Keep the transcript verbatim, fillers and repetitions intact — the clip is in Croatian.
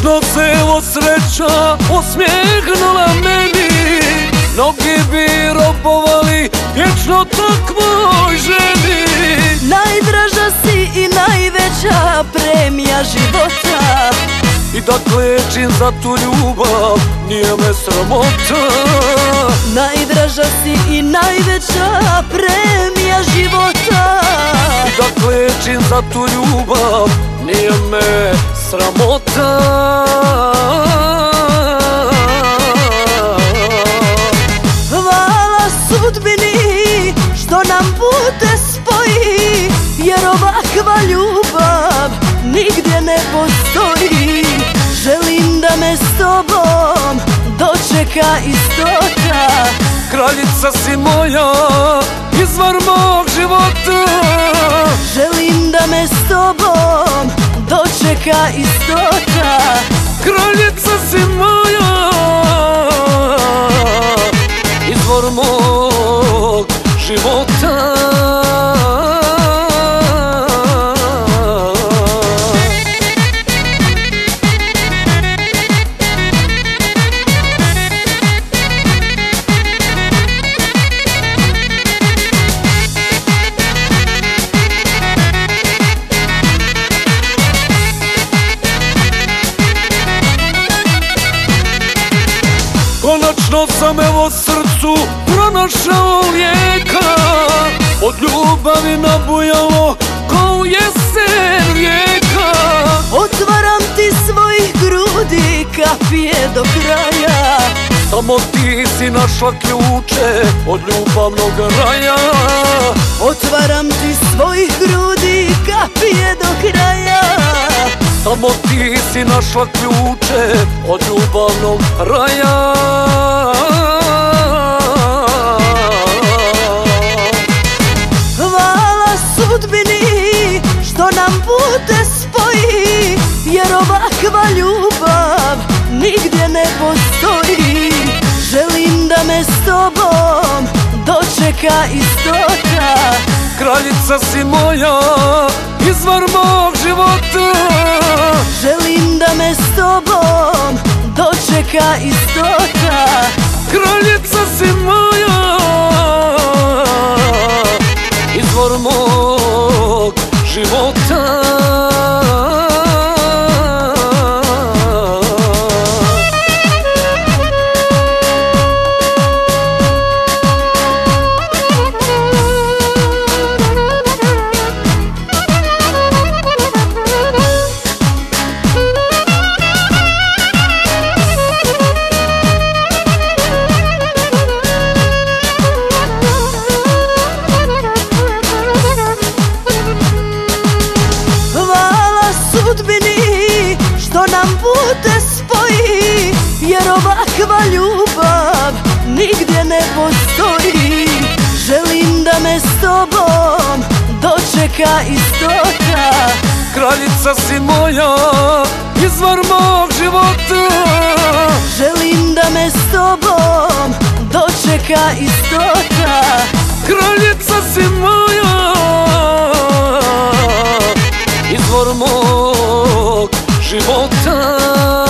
Konačno se evo sreća osmijehnula meni. Mnogi bi robovali vječno takvoj ženi. Najdraža si i najveća premija života, I da klečim za tu ljubav nije me sramota. najdraža si i najveća premija života, I da klečim za tu ljubav nije me sramota. Hvala sudbini što nam pute spoji, jer ovakva ljubav nigdje ne postoji. Želim da me s tobom dočeka istota. Kraljica si moja, izvor mog života. Želim da me s tobom dočeka istota. Kraljica si moja, izvor mog života. Konačno sam evo srcu pronašao lijeka, od ljubavi nabujalo ko u jesen rijeka. Otvaram ti svojih grudi kapije do kraja, Samo ti si našla ključe od ljubavnog raja. otvaram ti svojih grudi kapije do kraja. Samo ti si našla ključe od ljubavnog raja. Hvala sudbini što nam pute spoji, jer ovakva ljubav nigdje ne postoji. Želim da me s tobom dočeka istota. Kraljica si moja, izvor mog života. Želim da me s tobom dočeka istota. Kraljica si moja, izvor mog života. Sudbini što nam pute spoji, jer ovakva ljubav nigdje ne postoji. Želim da me s tobom dočeka istota. Kraljica si moja, izvor mog života. Želim da me s tobom dočeka istota. Kraljica si moja, izvor mog života.